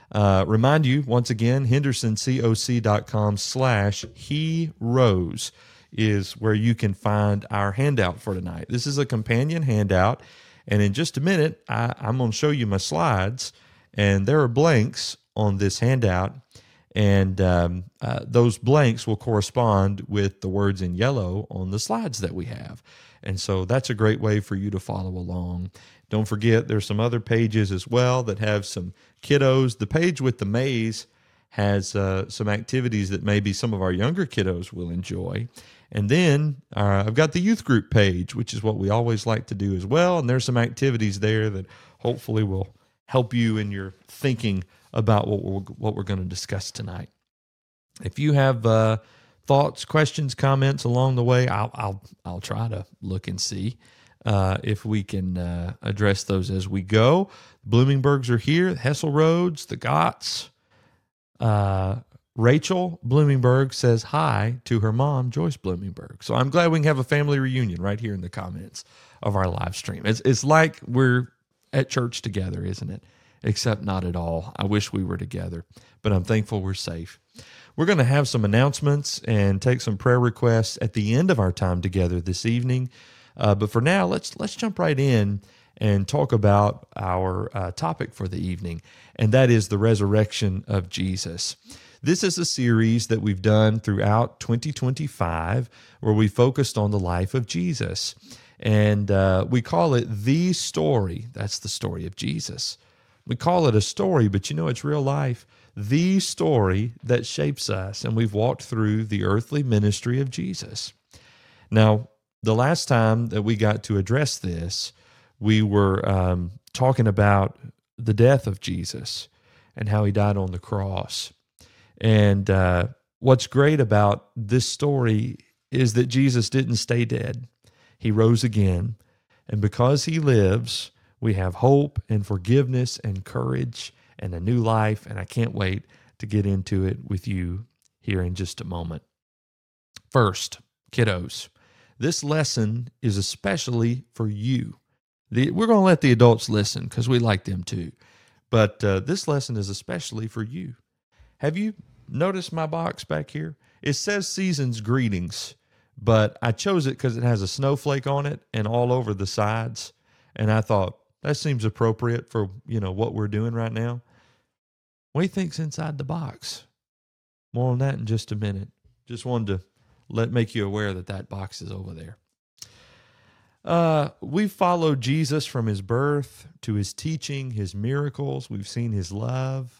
Remind you, once again, hendersoncoc.com/he rose is where you can find our handout for tonight. This is a companion handout, and in just a minute, I'm going to show you my slides, and there are blanks on this handout, and those blanks will correspond with the words in yellow on the slides that we have. And so that's a great way for you to follow along. Don't forget, there's some other pages as well that have some kiddos. The page with the maze has some activities that maybe some of our younger kiddos will enjoy. And then I've got the youth group page, which is what we always like to do as well. And there's some activities there that hopefully will help you in your thinking about what we're going to discuss tonight. If you have thoughts, questions, comments along the way, I'll try to look and see if we can address those as we go. Bloomingbergs are here, Hessel Roads, the Gotts. Rachel Bloomingberg says hi to her mom, Joyce Bloomingberg. So I'm glad we can have a family reunion right here in the comments of our live stream. It's like we're at church together, isn't it? Except not at all. I wish we were together, but I'm thankful we're safe. We're going to have some announcements and take some prayer requests at the end of our time together this evening. But for now, let's jump right in and talk about our topic for the evening, and that is the resurrection of Jesus. This is a series that we've done throughout 2025 where we focused on the life of Jesus. And we call it The Story. That's the story of Jesus. We call it a story, but it's real life. The story that shapes us. And we've walked through the earthly ministry of Jesus. Now, the last time that we got to address this, we were talking about the death of Jesus and how he died on the cross. And what's great about this story is that Jesus didn't stay dead. He rose again. And because he lives, we have hope and forgiveness and courage and a new life. And I can't wait to get into it with you here in just a moment. First, kiddos, this lesson is especially for you. We're going to let the adults listen because we like them too. But this lesson is especially for you. Have you noticed my box back here? It says Season's Greetings, but I chose it because it has a snowflake on it and all over the sides. And I thought, that seems appropriate for, what we're doing right now. What do you think's inside the box? More on that in just a minute. Just wanted to make you aware that box is over there. We've followed Jesus from his birth to his teaching, his miracles. We've seen his love.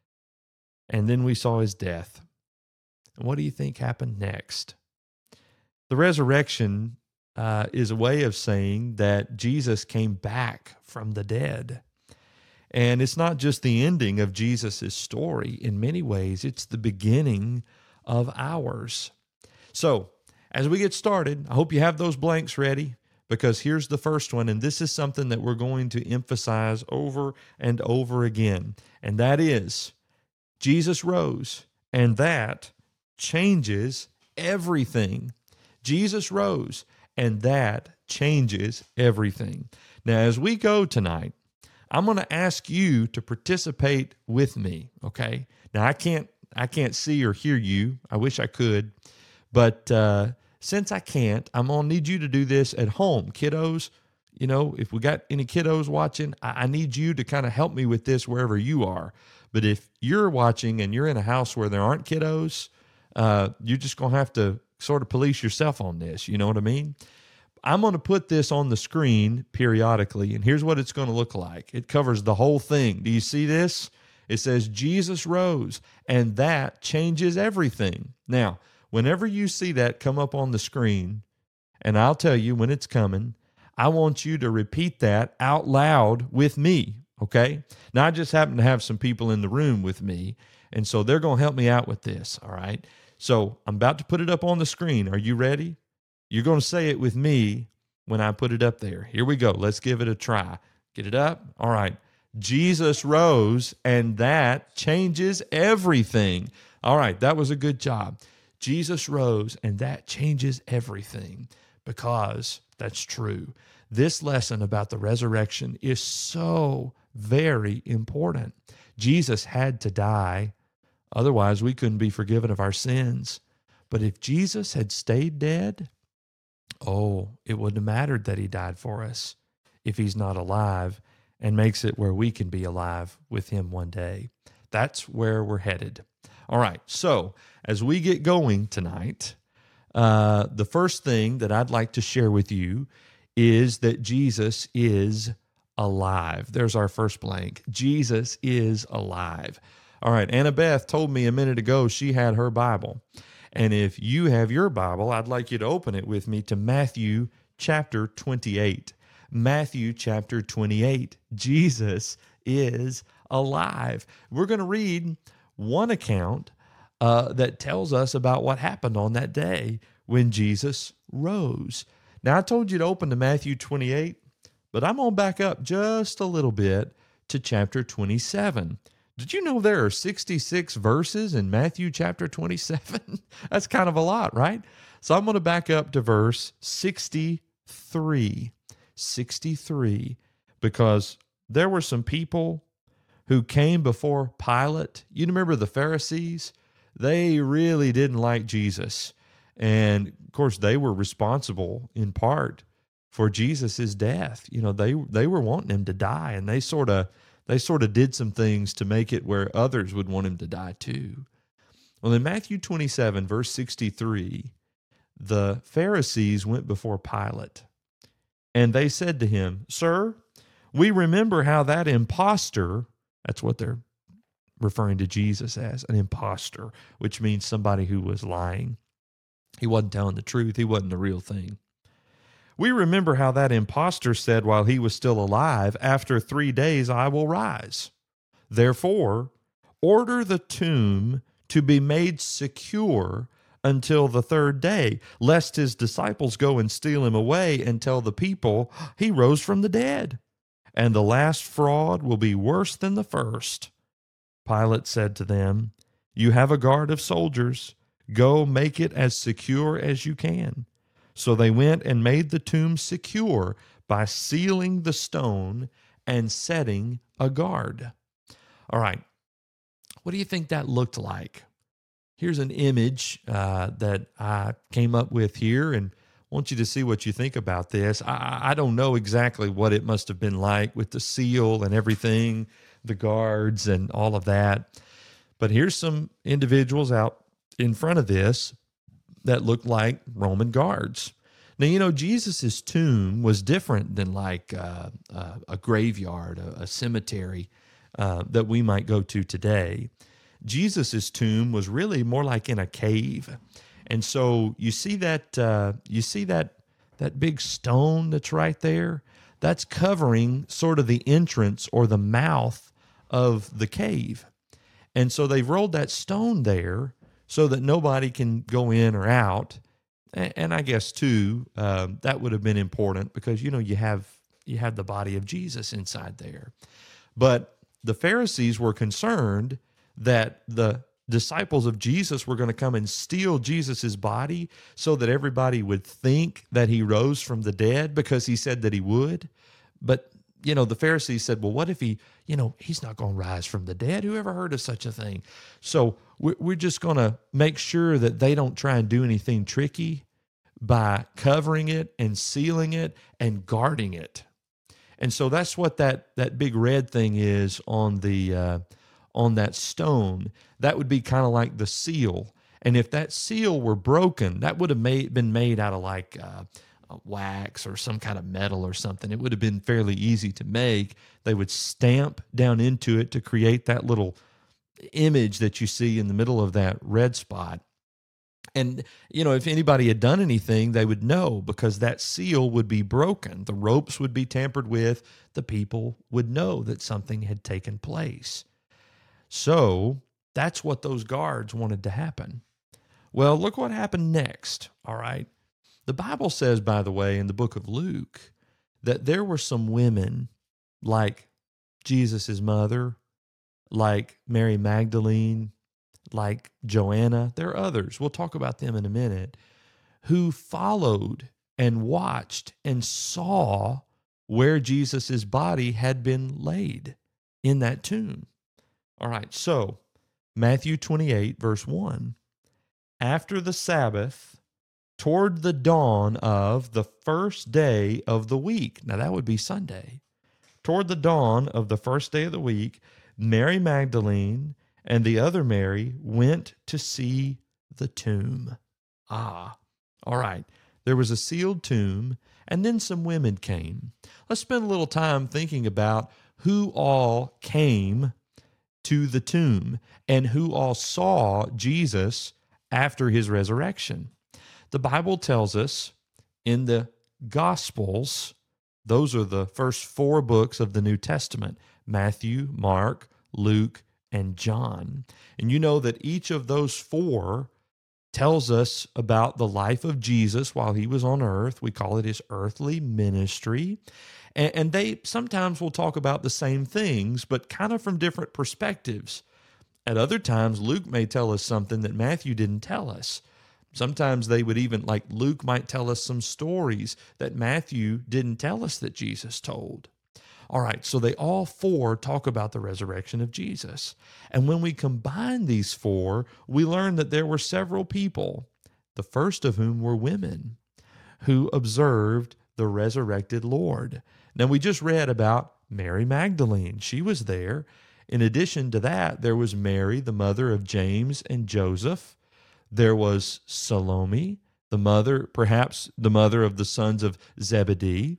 And then we saw his death. And what do you think happened next? The resurrection is a way of saying that Jesus came back from the dead. And it's not just the ending of Jesus' story. In many ways, it's the beginning of ours. So, as we get started, I hope you have those blanks ready, because here's the first one, and this is something that we're going to emphasize over and over again, and that is Jesus rose, and that changes everything. Jesus rose, and that changes everything. Now, as we go tonight, I'm going to ask you to participate with me, okay? Now, I can't see or hear you. I wish I could, but since I can't, I'm going to need you to do this at home. Kiddos, if we got any kiddos watching, I need you to kind of help me with this wherever you are. But if you're watching and you're in a house where there aren't kiddos, you're just going to have to sort of police yourself on this. You know what I mean? I'm going to put this on the screen periodically, and here's what it's going to look like. It covers the whole thing. Do you see this? It says Jesus rose, and that changes everything. Now, whenever you see that come up on the screen, and I'll tell you when it's coming, I want you to repeat that out loud with me, okay? Now, I just happen to have some people in the room with me, and so they're going to help me out with this, all right? So I'm about to put it up on the screen. Are you ready? You're going to say it with me when I put it up there. Here we go. Let's give it a try. Get it up? All right. Jesus rose, and that changes everything. All right. That was a good job. Jesus rose, and that changes everything, because that's true. This lesson about the resurrection is so very important. Jesus had to die. Otherwise, we couldn't be forgiven of our sins. But if Jesus had stayed dead, oh, it wouldn't have mattered that he died for us if he's not alive, and makes it where we can be alive with him one day. That's where we're headed. All right, so as we get going tonight, the first thing that I'd like to share with you is that Jesus is alive. There's our first blank. Jesus is alive. All right, Annabeth told me a minute ago she had her Bible. And if you have your Bible, I'd like you to open it with me to Matthew chapter 28. Matthew chapter 28. Jesus is alive. We're going to read one account that tells us about what happened on that day when Jesus rose. Now, I told you to open to Matthew 28, but I'm going to back up just a little bit to chapter 27. Did you know there are 66 verses in Matthew chapter 27? That's kind of a lot, right? So I'm going to back up to verse 63. 63, because there were some people who came before Pilate. You remember the Pharisees? They really didn't like Jesus. And of course, they were responsible in part for Jesus's death. You know, they were wanting him to die, and they sort of did some things to make it where others would want him to die too. Well, in Matthew 27, verse 63, the Pharisees went before Pilate, and they said to him, "Sir, we remember how that impostor," that's what they're referring to Jesus as, an impostor, which means somebody who was lying. He wasn't telling the truth. He wasn't the real thing. "We remember how that impostor said while he was still alive, 'After 3 days I will rise.' Therefore, order the tomb to be made secure until the 3rd day, lest his disciples go and steal him away and tell the people he rose from the dead. And the last fraud will be worse than the first." Pilate said to them, "You have a guard of soldiers. Go make it as secure as you can." So they went and made the tomb secure by sealing the stone and setting a guard. All right, what do you think that looked like? Here's an image that I came up with here, and I want you to see what you think about this. I don't know exactly what it must have been like with the seal and everything, the guards and all of that. But here's some individuals out in front of this that looked like Roman guards. Now, you know, Jesus's tomb was different than like a graveyard, a cemetery that we might go to today. Jesus's tomb was really more like in a cave. And so you see that big stone that's right there? That's covering sort of the entrance or the mouth of the cave. And so they've rolled that stone there so that nobody can go in or out. And I guess too, that would have been important because, you know, you have the body of Jesus inside there. But the Pharisees were concerned that the disciples of Jesus were going to come and steal Jesus's body so that everybody would think that he rose from the dead because he said that he would. But, you know, the Pharisees said, well, what if he's not going to rise from the dead? Who ever heard of such a thing? So we're just going to make sure that they don't try and do anything tricky by covering it and sealing it and guarding it. And so that's what that big red thing is on that stone. That would be kind of like the seal. And if that seal were broken, that would have been made out of like wax or some kind of metal or something. It would have been fairly easy to make. They would stamp down into it to create that little image that you see in the middle of that red spot. And, you know, if anybody had done anything, they would know because that seal would be broken. The ropes would be tampered with. The people would know that something had taken place. So that's what those guards wanted to happen. Well, look what happened next, all right? The Bible says, by the way, in the book of Luke, that there were some women like Jesus' mother, like Mary Magdalene, like Joanna. There are others, we'll talk about them in a minute, who followed and watched and saw where Jesus' body had been laid in that tomb. All right, so Matthew 28, verse 1. After the Sabbath, toward the dawn of the first day of the week. Now, that would be Sunday. Toward the dawn of the first day of the week, Mary Magdalene and the other Mary went to see the tomb. Ah, all right. There was a sealed tomb, and then some women came. Let's spend a little time thinking about who all came to the tomb and who all saw Jesus after his resurrection. The Bible tells us in the Gospels, those are the first 4 books of the New Testament: Matthew, Mark, Luke, and John. And you know that each of those 4 tells us about the life of Jesus while he was on earth. We call it his earthly ministry. And they sometimes will talk about the same things, but kind of from different perspectives. At other times, Luke may tell us something that Matthew didn't tell us. Sometimes they would even, like Luke might tell us some stories that Matthew didn't tell us that Jesus told. All right, so they all 4 talk about the resurrection of Jesus. And when we combine these 4, we learn that there were several people, the first of whom were women, who observed the resurrected Lord. Now, we just read about Mary Magdalene. She was there. In addition to that, there was Mary, the mother of James and Joseph. There was Salome, perhaps the mother of the sons of Zebedee.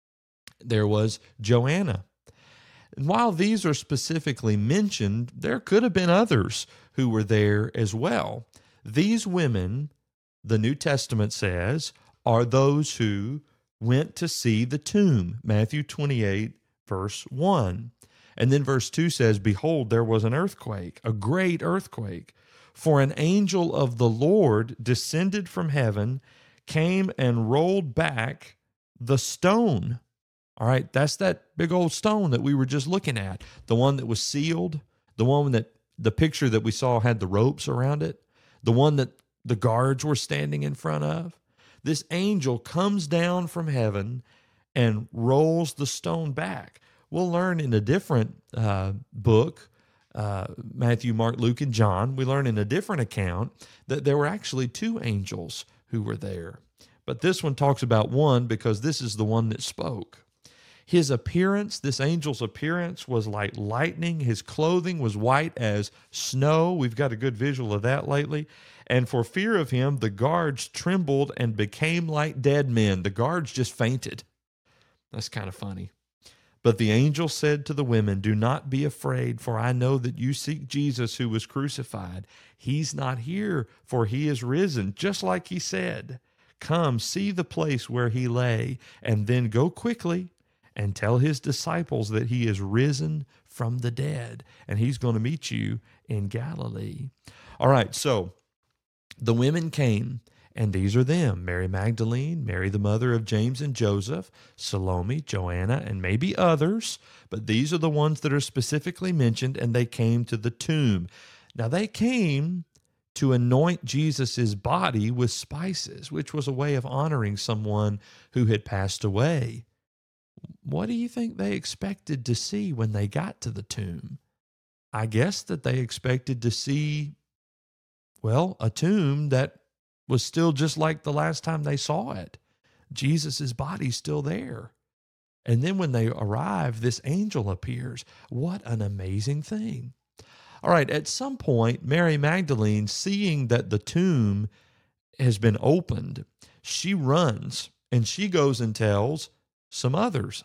There was Joanna. And while these are specifically mentioned, there could have been others who were there as well. These women, the New Testament says, are those who went to see the tomb. Matthew 28, verse 1. And then verse 2 says, "Behold, there was an earthquake, a great earthquake. For an angel of the Lord descended from heaven, came and rolled back the stone." All right, that's that big old stone that we were just looking at, the one that was sealed, the one that the picture that we saw had the ropes around it, the one that the guards were standing in front of. This angel comes down from heaven and rolls the stone back. We'll learn in a different book, Matthew, Mark, Luke, and John, we learn in a different account that there were actually 2 angels who were there. But this one talks about one because this is the one that spoke. His appearance, this angel's appearance, was like lightning. His clothing was white as snow. We've got a good visual of that lately. And for fear of him, the guards trembled and became like dead men. The guards just fainted. That's kind of funny. But the angel said to the women, "Do not be afraid, for I know that you seek Jesus who was crucified. He's not here, for he is risen, just like he said. Come, see the place where he lay, and then go quickly and tell his disciples that he is risen from the dead, and he's going to meet you in Galilee." All right, so the women came, and these are them: Mary Magdalene, Mary the mother of James and Joseph, Salome, Joanna, and maybe others, but these are the ones that are specifically mentioned, and they came to the tomb. Now, they came to anoint Jesus' body with spices, which was a way of honoring someone who had passed away. What do you think they expected to see when they got to the tomb? I guess that they expected to see, well, a tomb that was still just like the last time they saw it. Jesus' body's still there. And then when they arrive, this angel appears. What an amazing thing. All right, at some point, Mary Magdalene, seeing that the tomb has been opened, she runs and she goes and tells some others.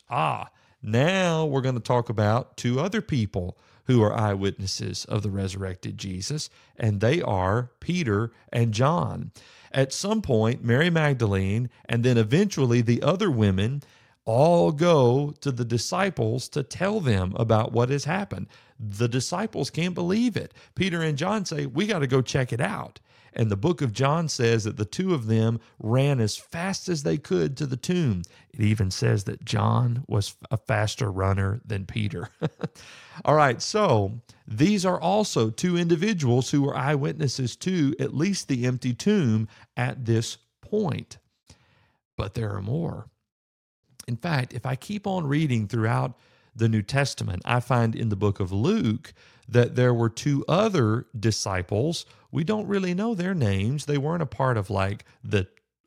Now we're going to talk about 2 other people who are eyewitnesses of the resurrected Jesus, and they are Peter and John. At some point, Mary Magdalene and then eventually the other women all go to the disciples to tell them about what has happened. The disciples can't believe it. Peter and John say, "We got to go check it out." And the book of John says that the 2 of them ran as fast as they could to the tomb. It even says that John was a faster runner than Peter. All right, so these are also 2 individuals who were eyewitnesses to at least the empty tomb at this point. But there are more. In fact, if I keep on reading throughout the New Testament, I find in the book of Luke that there were two other disciples. We don't really know their names. They weren't a part of like the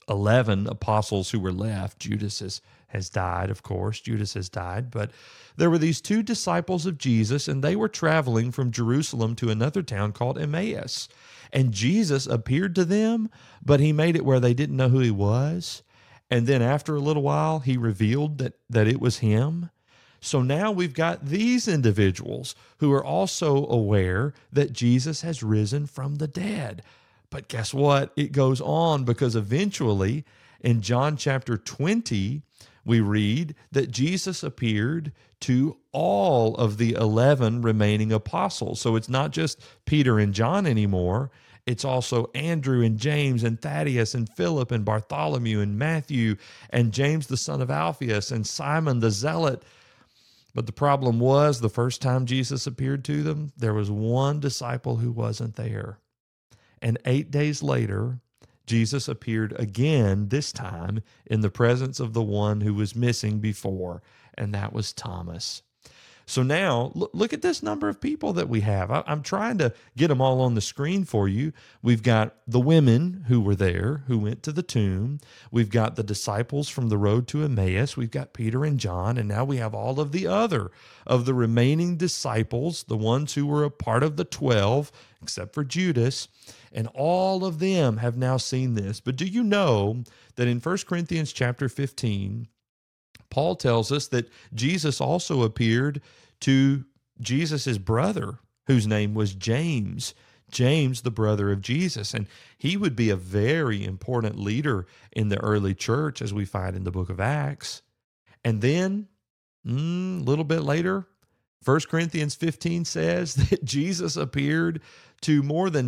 11 apostles who were left. Judas has died, of course. Judas has died. But there were these two disciples of Jesus, and they were traveling from Jerusalem to another town called Emmaus. And Jesus appeared to them, but he made it where they didn't know who he was. And then after a little while, he revealed that it was him. So now we've got these individuals who are also aware that Jesus has risen from the dead. But guess what? It goes on, because eventually in John chapter 20, we read that Jesus appeared to all of the 11 remaining apostles. So it's not just Peter and John anymore. It's also Andrew and James and Thaddeus and Philip and Bartholomew and Matthew and James the son of Alphaeus and Simon the Zealot. But the problem was, the first time Jesus appeared to them, there was one disciple who wasn't there. And 8 days later, Jesus appeared again, this time in the presence of the one who was missing before, and that was Thomas. So now, look at this number of people that we have. I'm trying to get them all on the screen for you. We've got the women who were there, who went to the tomb. We've got the disciples from the road to Emmaus. We've got Peter and John, and now we have all of the other of the remaining disciples, the ones who were a part of the 12, except for Judas, and all of them have now seen this. But do you know that in 1 Corinthians chapter 15, Paul tells us that Jesus also appeared to Jesus' brother, whose name was James, the brother of Jesus. And he would be a very important leader in the early church, as we find in the book of Acts. And then, a little bit later, 1 Corinthians 15 says that Jesus appeared to more than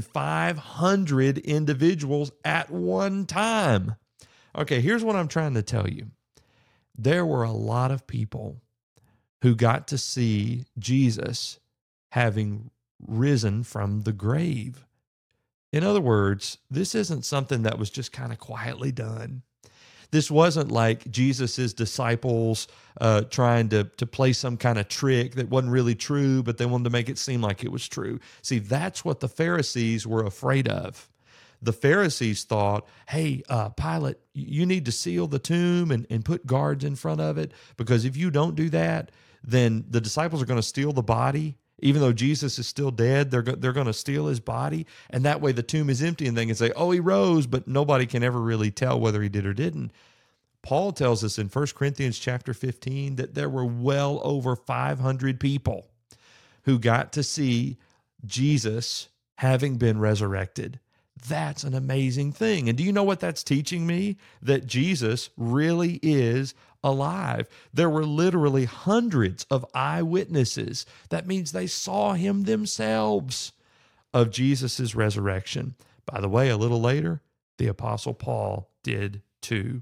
500 individuals at one time. Okay, here's what I'm trying to tell you. There were a lot of people who got to see Jesus having risen from the grave. In other words, this isn't something that was just kind of quietly done. This wasn't like Jesus's disciples trying to play some kind of trick that wasn't really true, but they wanted to make it seem like it was true. See, that's what the Pharisees were afraid of. The Pharisees thought, hey, Pilate, you need to seal the tomb and put guards in front of it, because if you don't do that, then the disciples are going to steal the body. Even though Jesus is still dead, they're going to steal his body. And that way the tomb is empty and they can say, oh, he rose, but nobody can ever really tell whether he did or didn't. Paul tells us in 1 Corinthians chapter 15 that there were well over 500 people who got to see Jesus having been resurrected. That's an amazing thing. And do you know what that's teaching me? That Jesus really is alive. There were literally hundreds of eyewitnesses. That means they saw him themselves, of Jesus' resurrection. By the way, a little later, the Apostle Paul did too.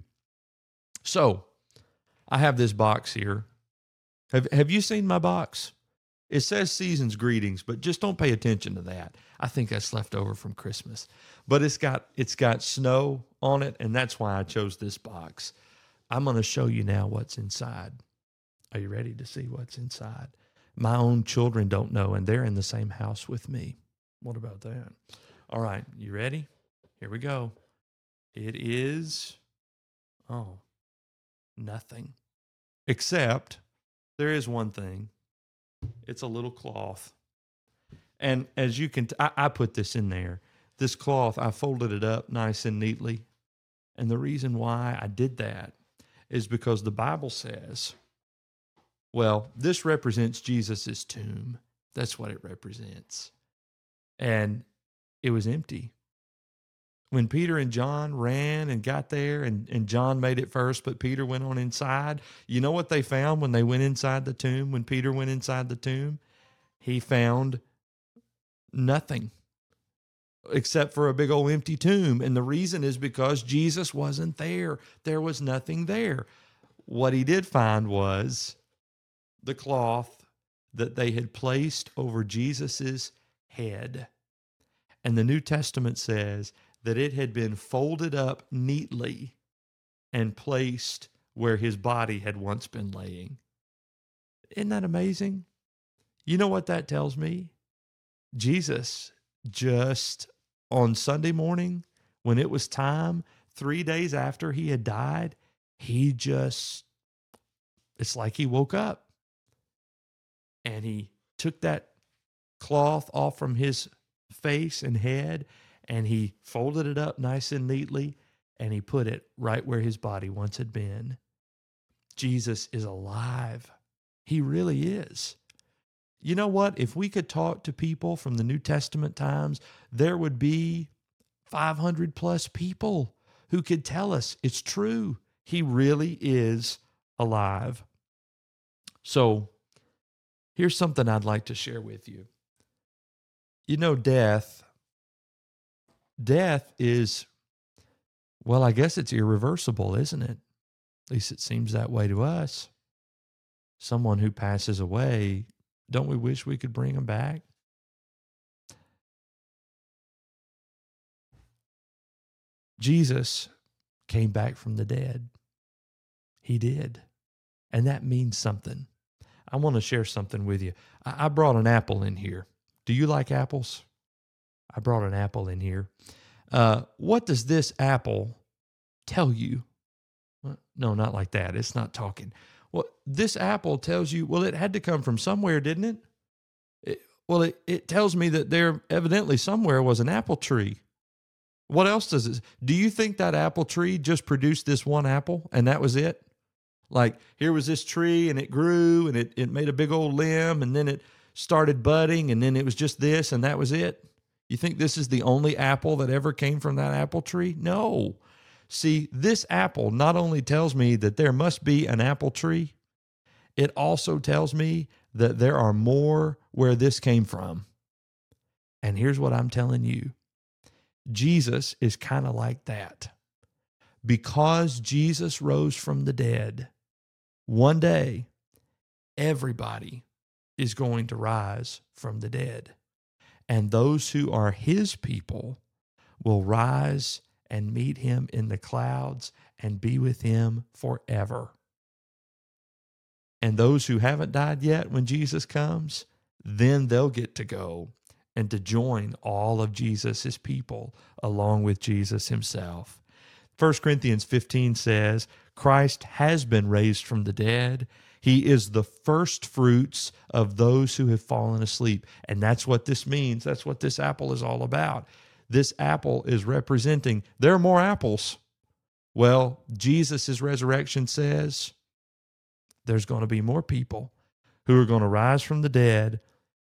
So, I have this box here. Have you seen my box? It says season's greetings, but just don't pay attention to that. I think that's left over from Christmas. But it's got snow on it, and that's why I chose this box. I'm going to show you now what's inside. Are you ready to see what's inside? My own children don't know, and they're in the same house with me. What about that? All right, you ready? Here we go. It is, nothing. Except there is one thing. It's a little cloth. And as you can, I put this in there. This cloth, I folded it up nice and neatly. And the reason why I did that is because the Bible says, well, this represents Jesus's tomb. That's what it represents. And it was empty. When Peter and John ran and got there, and John made it first, but Peter went on inside, you know what they found when they went inside the tomb, when Peter went inside the tomb? He found nothing except for a big old empty tomb. And the reason is because Jesus wasn't there. There was nothing there. What he did find was the cloth that they had placed over Jesus's head. And the New Testament says that it had been folded up neatly and placed where his body had once been laying. Isn't that amazing? You know what that tells me? Jesus just on Sunday morning, when it was time, 3 days after he had died, it's like he woke up and he took that cloth off from his face and head and he folded it up nice and neatly and he put it right where his body once had been. Jesus is alive. He really is. You know what? If we could talk to people from the New Testament times, there would be 500 plus people who could tell us it's true. He really is alive. So here's something I'd like to share with you. You know, death is, well, I guess it's irreversible, isn't it? At least it seems that way to us. Someone who passes away, don't we wish we could bring them back? Jesus came back from the dead. He did. And that means something. I want to share something with you. I brought an apple in here. Do you like apples? I brought an apple in here. What does this apple tell you? Well, no, not like that. It's not talking. Well, this apple tells you, well, it had to come from somewhere, didn't it? It tells me that there evidently somewhere was an apple tree. What else does it? Do you think that apple tree just produced this one apple and that was it? Like, here was this tree and it grew and it made a big old limb and then it started budding and then it was just this and that was it? You think this is the only apple that ever came from that apple tree? No. See, this apple not only tells me that there must be an apple tree, it also tells me that there are more where this came from. And here's what I'm telling you. Jesus is kind of like that. Because Jesus rose from the dead, one day, everybody is going to rise from the dead. And those who are his people will rise and meet him in the clouds and be with him forever. And those who haven't died yet, when Jesus comes, then they'll get to go and to join all of Jesus' people along with Jesus himself. 1 Corinthians 15 says, Christ has been raised from the dead. He is the first fruits of those who have fallen asleep. And that's what this means. That's what this apple is all about. This apple is representing, there are more apples. Well, Jesus' resurrection says there's going to be more people who are going to rise from the dead,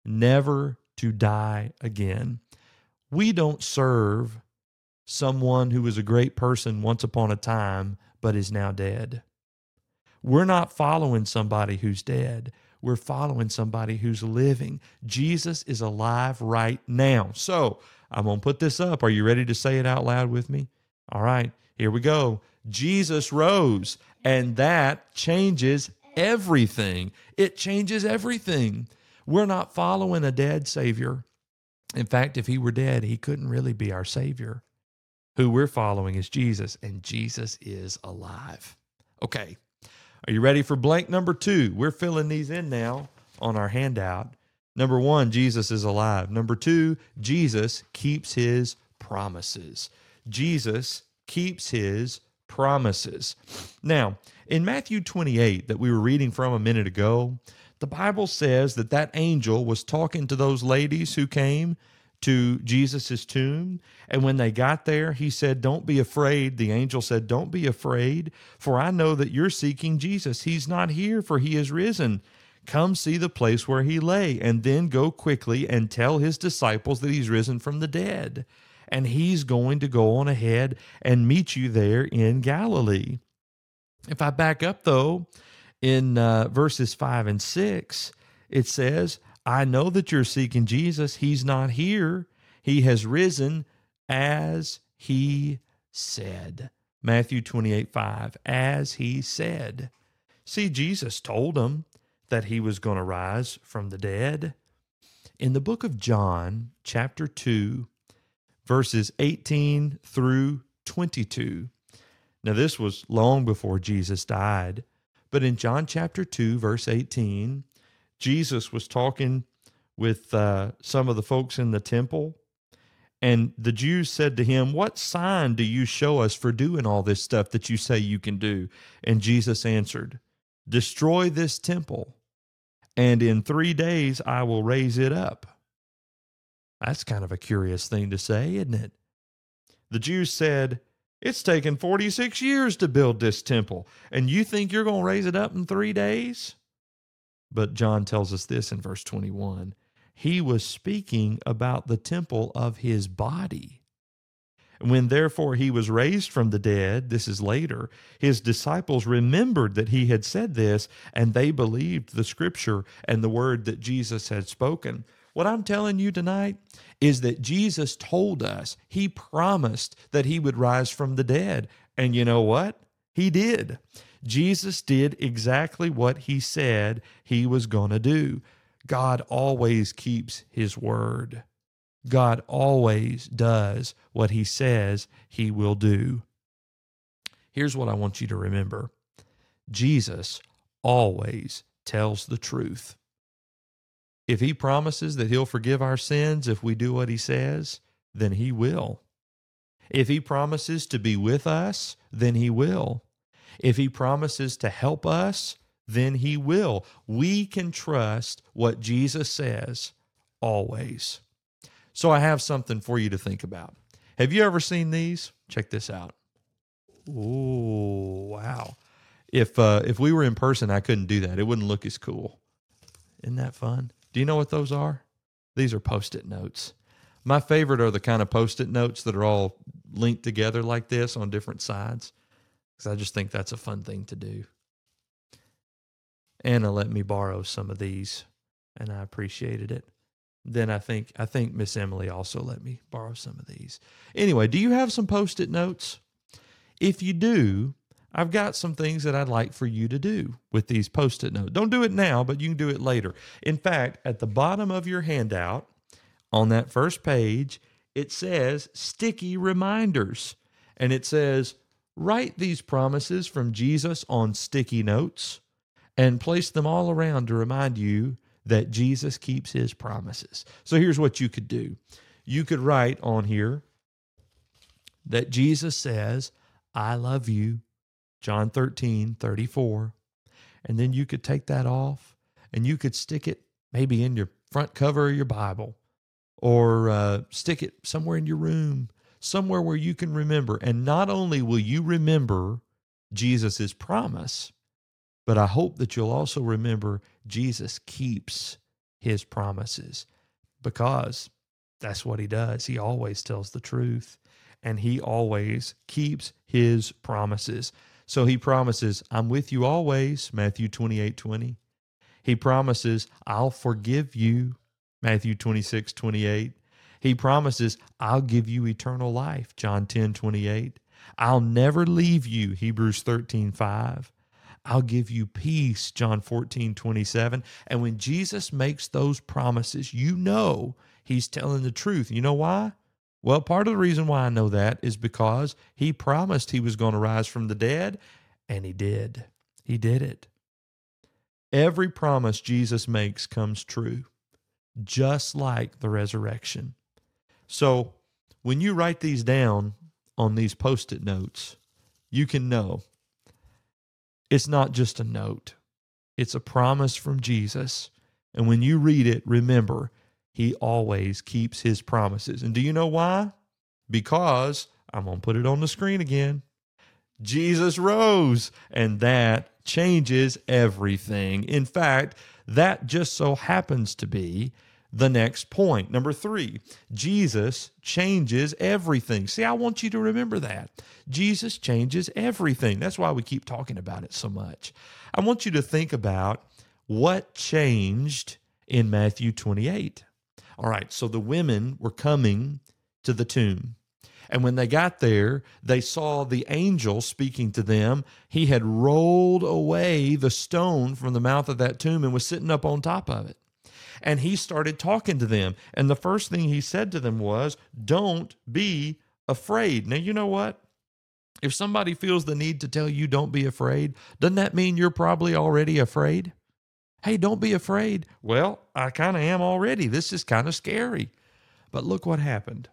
never to die again. We don't serve someone who was a great person once upon a time, but is now dead. We're not following somebody who's dead. We're following somebody who's living. Jesus is alive right now. So I'm going to put this up. Are you ready to say it out loud with me? All right, here we go. Jesus rose, and that changes everything. It changes everything. We're not following a dead Savior. In fact, if he were dead, he couldn't really be our Savior. Who we're following is Jesus, and Jesus is alive. Okay, are you ready for blank number 2? We're filling these in now on our handout. Number 1, Jesus is alive. Number 2, Jesus keeps his promises. Jesus keeps his promises. Now, in Matthew 28 that we were reading from a minute ago, the Bible says that that angel was talking to those ladies who came to Jesus' tomb. And when they got there, he said, don't be afraid. The angel said, don't be afraid, for I know that you're seeking Jesus. He's not here, for he is risen. Come see the place where he lay, and then go quickly and tell his disciples that he's risen from the dead. And he's going to go on ahead and meet you there in Galilee. If I back up, though, in verses 5 and 6, it says, I know that you're seeking Jesus. He's not here. He has risen as he said. Matthew 28:5, as he said. See, Jesus told them that he was going to rise from the dead. In the book of John, chapter 2, verses 18 through 22. Now, this was long before Jesus died, but in John chapter 2, verse 18, Jesus was talking with some of the folks in the temple, and the Jews said to him, "What sign do you show us for doing all this stuff that you say you can do?" And Jesus answered, "Destroy this temple, and in 3 days I will raise it up." That's kind of a curious thing to say, isn't it? The Jews said, "It's taken 46 years to build this temple, and you think you're going to raise it up in 3 days?" But John tells us this in verse 21. He was speaking about the temple of his body. When therefore he was raised from the dead, this is later, his disciples remembered that he had said this, and they believed the scripture and the word that Jesus had spoken. What I'm telling you tonight is that Jesus told us, he promised that he would rise from the dead. And you know what? He did. Jesus did exactly what he said he was going to do. God always keeps his word. God always does what he says he will do. Here's what I want you to remember. Jesus always tells the truth. If he promises that he'll forgive our sins if we do what he says, then he will. If he promises to be with us, then he will. If he promises to help us, then he will. We can trust what Jesus says always. So I have something for you to think about. Have you ever seen these? Check this out. Oh, wow. If we were in person, I couldn't do that. It wouldn't look as cool. Isn't that fun? Do you know what those are? These are Post-it notes. My favorite are the kind of Post-it notes that are all linked together like this on different sides, because I just think that's a fun thing to do. Anna let me borrow some of these, and I appreciated it. Then I think Miss Emily also let me borrow some of these. Anyway, do you have some Post-it notes? If you do, I've got some things that I'd like for you to do with these Post-it notes. Don't do it now, but you can do it later. In fact, at the bottom of your handout, on that first page, it says sticky reminders. And it says, write these promises from Jesus on sticky notes and place them all around to remind you that Jesus keeps his promises. So here's what you could do. You could write on here that Jesus says, "I love you," John 13:34. And then you could take that off and you could stick it maybe in your front cover of your Bible, or stick it somewhere in your room, somewhere where you can remember. And not only will you remember Jesus' promise, but I hope that you'll also remember Jesus keeps his promises, because that's what he does. He always tells the truth, and he always keeps his promises. So he promises, "I'm with you always," Matthew 28:20. He promises, "I'll forgive you," Matthew 26:28. He promises, "I'll give you eternal life," John 10:28. "I'll never leave you," Hebrews 13:5. "I'll give you peace," John 14:27. And when Jesus makes those promises, you know he's telling the truth. You know why? Well, part of the reason why I know that is because he promised he was going to rise from the dead, and he did. He did it. Every promise Jesus makes comes true, just like the resurrection. So when you write these down on these Post-it notes, you can know it's not just a note. It's a promise from Jesus. And when you read it, remember, he always keeps his promises. And do you know why? Because, I'm going to put it on the screen again, Jesus rose, and that changes everything. In fact, that just so happens to be the next point. Number 3, Jesus changes everything. See, I want you to remember that. Jesus changes everything. That's why we keep talking about it so much. I want you to think about what changed in Matthew 28. All right, so the women were coming to the tomb. And when they got there, they saw the angel speaking to them. He had rolled away the stone from the mouth of that tomb and was sitting up on top of it. And he started talking to them. And the first thing he said to them was, "Don't be afraid." Now, you know what? If somebody feels the need to tell you don't be afraid, doesn't that mean you're probably already afraid? Hey, don't be afraid. Well, I kind of am already. This is kind of scary. But look what happened.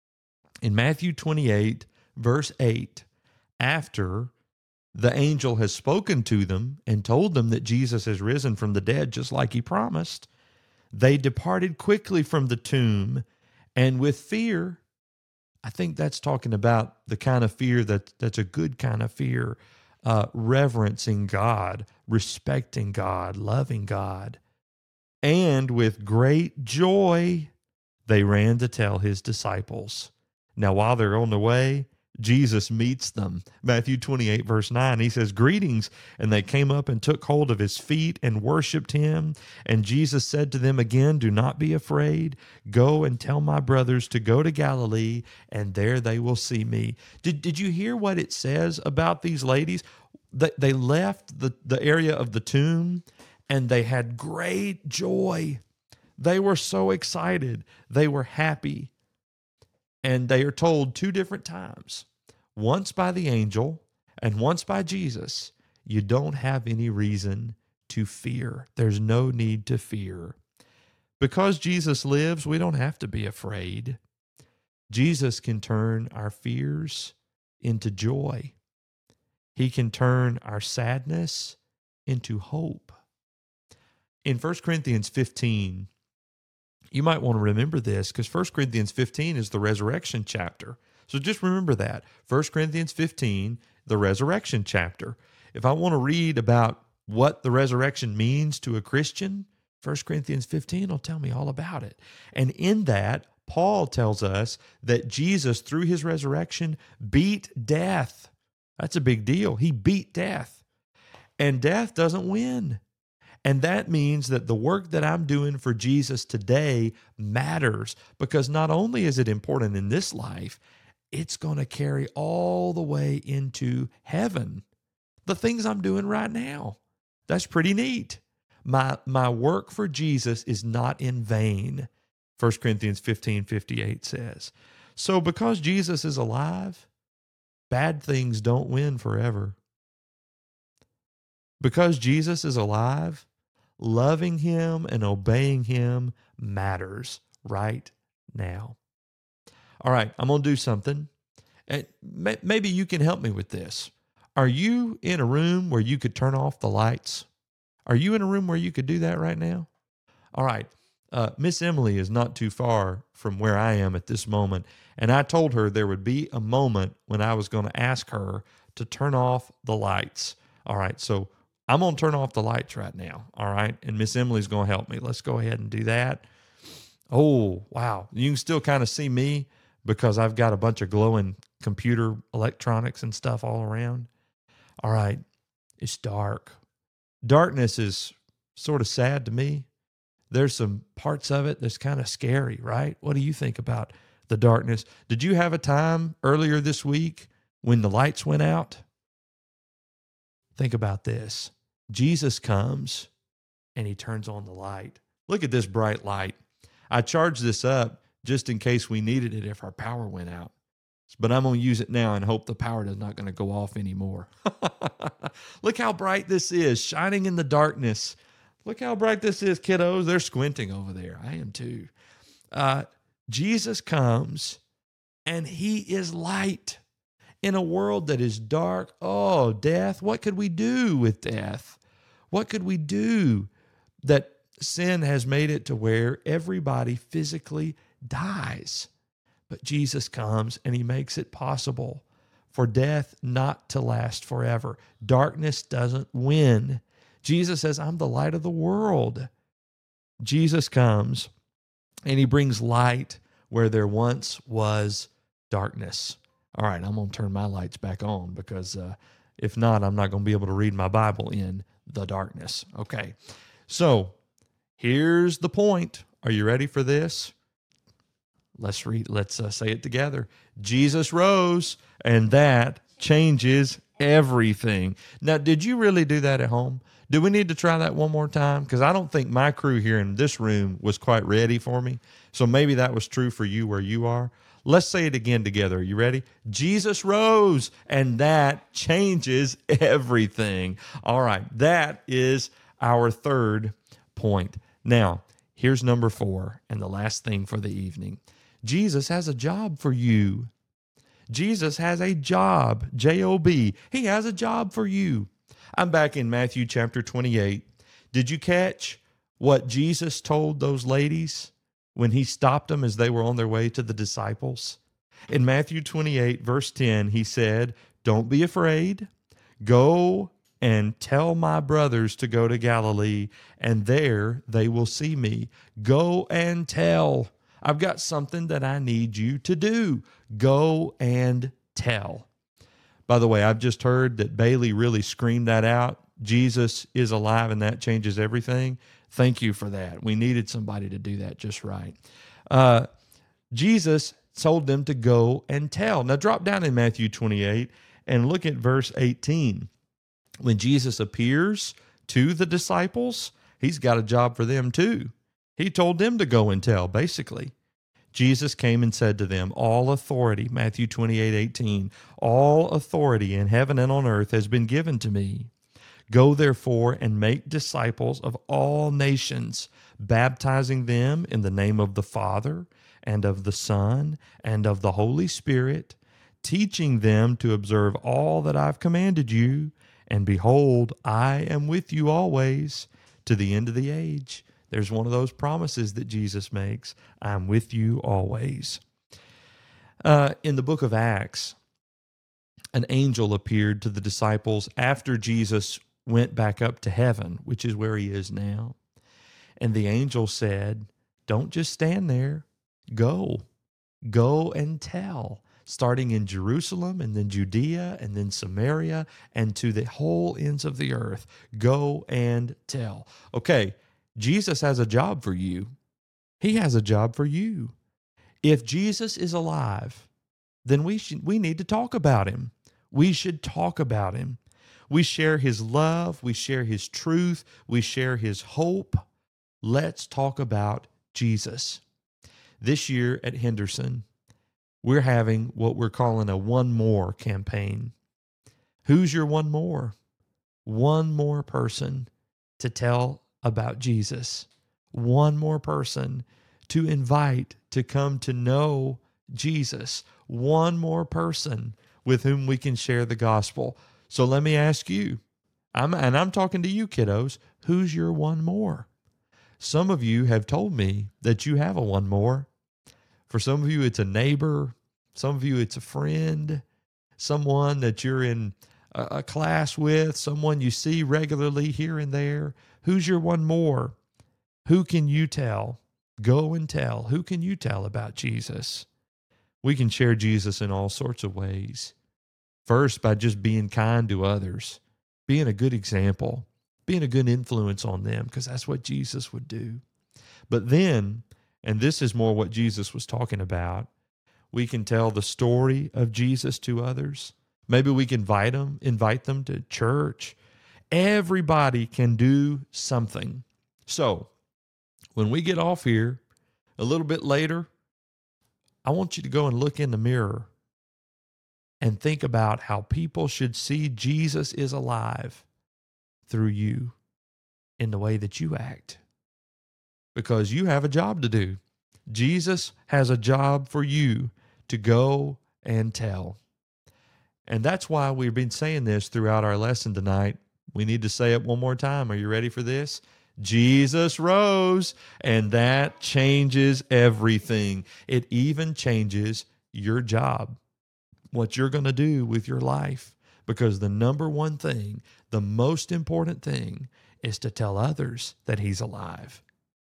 In Matthew 28, verse 8, after the angel has spoken to them and told them that Jesus has risen from the dead, just like he promised, they departed quickly from the tomb, and with fear, I think that's talking about the kind of fear that's a good kind of fear, reverencing God, respecting God, loving God. And with great joy, they ran to tell his disciples. Now, while they're on the way, Jesus meets them. Matthew 28, verse 9, he says, "Greetings." And they came up and took hold of his feet and worshiped him. And Jesus said to them again, "Do not be afraid. Go and tell my brothers to go to Galilee, and there they will see me." Did you hear what it says about these ladies? They left the area of the tomb, and they had great joy. They were so excited. They were happy. And they are told two different times, once by the angel and once by Jesus, you don't have any reason to fear. There's no need to fear. Because Jesus lives, we don't have to be afraid. Jesus can turn our fears into joy. He can turn our sadness into hope. In 1 Corinthians 15, you might want to remember this because 1 Corinthians 15 is the resurrection chapter. So just remember that. 1 Corinthians 15, the resurrection chapter. If I want to read about what the resurrection means to a Christian, 1 Corinthians 15 will tell me all about it. And in that, Paul tells us that Jesus, through his resurrection, beat death. That's a big deal. He beat death. And death doesn't win. And that means that the work that I'm doing for Jesus today matters, because not only is it important in this life, it's going to carry all the way into heaven. The things I'm doing right now. That's pretty neat. My work for Jesus is not in vain, 1 Corinthians 15:58 says. So because Jesus is alive, bad things don't win forever. Because Jesus is alive, loving him and obeying him matters right now. All right, I'm going to do something. And maybe you can help me with this. Are you in a room where you could turn off the lights? Are you in a room where you could do that right now? All right. Miss Emily is not too far from where I am at this moment. And I told her there would be a moment when I was going to ask her to turn off the lights. All right. So I'm going to turn off the lights right now, all right? And Miss Emily's going to help me. Let's go ahead and do that. Oh, wow. You can still kind of see me because I've got a bunch of glowing computer electronics and stuff all around. All right. It's dark. Darkness is sort of sad to me. There's some parts of it that's kind of scary, right? What do you think about the darkness? Did you have a time earlier this week when the lights went out? Think about this. Jesus comes and he turns on the light. Look at this bright light. I charged this up just in case we needed it if our power went out. But I'm going to use it now and hope the power is not going to go off anymore. Look how bright this is, shining in the darkness. Look how bright this is, kiddos. They're squinting over there. I am too. Jesus comes and he is light. In a world that is dark, oh, death, what could we do with death? What could we do that sin has made it to where everybody physically dies? But Jesus comes and he makes it possible for death not to last forever. Darkness doesn't win. Jesus says, I'm the light of the world. Jesus comes and he brings light where there once was darkness. All right, I'm going to turn my lights back on because if not, I'm not going to be able to read my Bible in the darkness. Okay, so here's the point. Are you ready for this? Let's read. Let's say it together. Jesus rose, and that changes everything. Now, did you really do that at home? Do we need to try that one more time? Because I don't think my crew here in this room was quite ready for me. So maybe that was true for you where you are. Let's say it again together. Are you ready? Jesus rose, and that changes everything. All right, that is our third point. Now, here's number 4, and the last thing for the evening. Jesus has a job for you. Jesus has a job, J-O-B. He has a job for you. I'm back in Matthew chapter 28. Did you catch what Jesus told those ladies when he stopped them as they were on their way to the disciples? In Matthew 28, verse 10, he said, "Don't be afraid. Go and tell my brothers to go to Galilee, and there they will see me." Go and tell. I've got something that I need you to do. Go and tell. By the way, I've just heard that Bailey really screamed that out. Jesus is alive, and that changes everything. Thank you for that. We needed somebody to do that just right. Jesus told them to go and tell. Now drop down in Matthew 28 and look at verse 18. When Jesus appears to the disciples, he's got a job for them too. He told them to go and tell, basically. Jesus came and said to them, "All authority," Matthew 28:18, "all authority in heaven and on earth has been given to me. Go therefore and make disciples of all nations, baptizing them in the name of the Father and of the Son and of the Holy Spirit, teaching them to observe all that I've commanded you. And behold, I am with you always to the end of the age." There's one of those promises that Jesus makes. I'm with you always. In the book of Acts, an angel appeared to the disciples after Jesus went back up to heaven, which is where he is now. And the angel said, "Don't just stand there. Go. Go and tell." Starting in Jerusalem and then Judea and then Samaria and to the whole ends of the earth. Go and tell. Okay, Jesus has a job for you. He has a job for you. If Jesus is alive, then we need to talk about him. We should talk about him. We share his love. We share his truth. We share his hope. Let's talk about Jesus. This year at Henderson, we're having what we're calling a One More campaign. Who's your one more? One more person to tell about Jesus. One more person to invite to come to know Jesus. One more person with whom we can share the gospel. So let me ask you, I'm talking to you kiddos, who's your one more? Some of you have told me that you have a one more. For some of you, it's a neighbor. Some of you, it's a friend, someone that you're in a class with, someone you see regularly here and there. Who's your one more? Who can you tell? Go and tell. Who can you tell about Jesus? We can share Jesus in all sorts of ways. First, by just being kind to others, being a good example, being a good influence on them, because that's what Jesus would do. But then, and this is more what Jesus was talking about, we can tell the story of Jesus to others. Maybe we can invite them to church. Everybody can do something. So, when we get off here a little bit later, I want you to go and look in the mirror and think about how people should see Jesus is alive through you in the way that you act. Because you have a job to do. Jesus has a job for you to go and tell. And that's why we've been saying this throughout our lesson tonight. We need to say it one more time. Are you ready for this? Jesus rose, and that changes everything. It even changes your job, what you're going to do with your life. Because the number one thing, the most important thing, is to tell others that he's alive.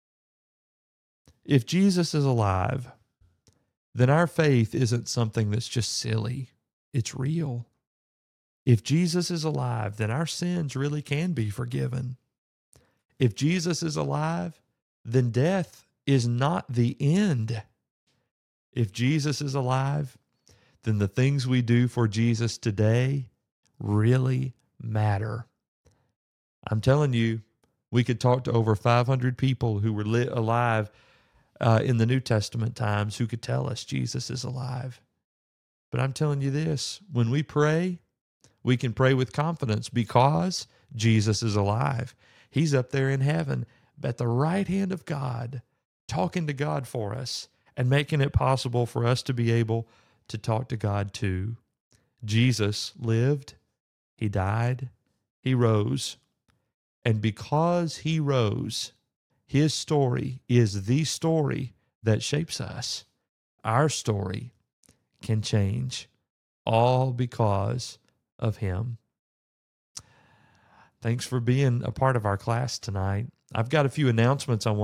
If Jesus is alive, then our faith isn't something that's just silly. It's real. If Jesus is alive, then our sins really can be forgiven. If Jesus is alive, then death is not the end. If Jesus is alive, then the things we do for Jesus today really matter. I'm telling you, we could talk to over 500 people who were alive in the New Testament times who could tell us Jesus is alive. But I'm telling you this, when we pray, we can pray with confidence because Jesus is alive. He's up there in heaven at the right hand of God, talking to God for us and making it possible for us to be able to talk to God too. Jesus lived, he died, he rose, and because he rose, his story is the story that shapes us. Our story can change, all because of him. Thanks for being a part of our class tonight. I've got a few announcements I want